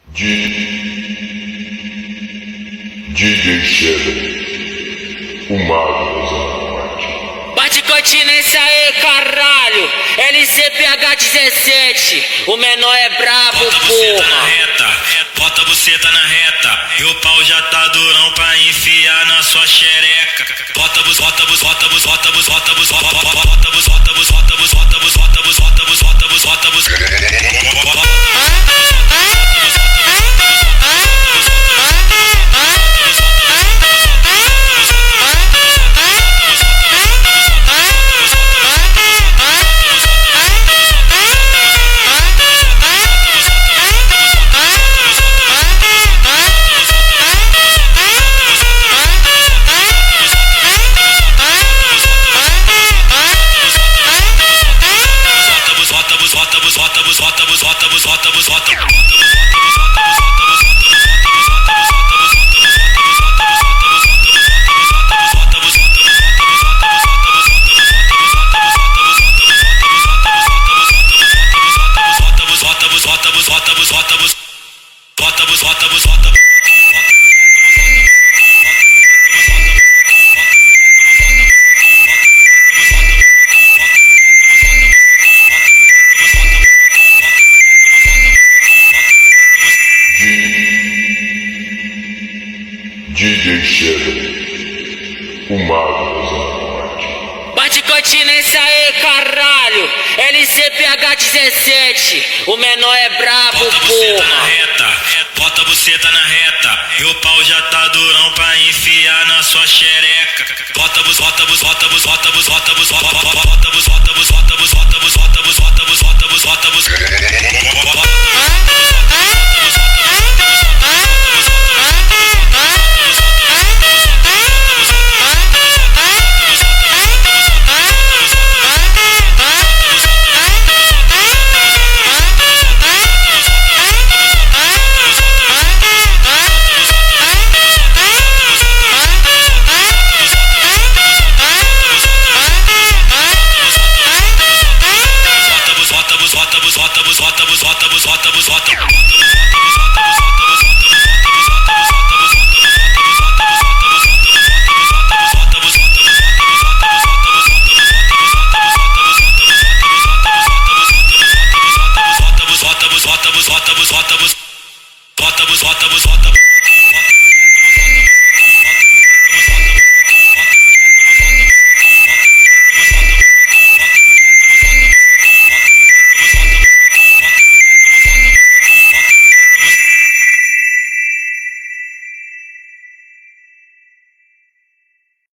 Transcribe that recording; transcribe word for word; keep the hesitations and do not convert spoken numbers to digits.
D J Shadow, o mago das mortes. Bate continência aí, caralho. L C P H dezessete, o menor é brabo, bota porra. Na reta, bota a buceta na reta. E o pau já tá durão pra enfiar na sua xereca. Bota bus, bota bus, bota bus, bota bus, bota bus, bota bus, bota bus, bota bus, bota bus, bota bus, bota bus, bota bus, bota bus, bota bus. Bota bus, bota bus, bota bus, bota bus, bota bus. D J Shadow, o mago das mortes. Bate continência aí, caralho. L C P H dezessete, o menor é brabo, bota a buceta na porra. reta, bota a buceta na reta. E o pau já tá durão pra enfiar na sua xereca. Bota bus, bota bus, bota bus, bota bus, bota bus, bota bus.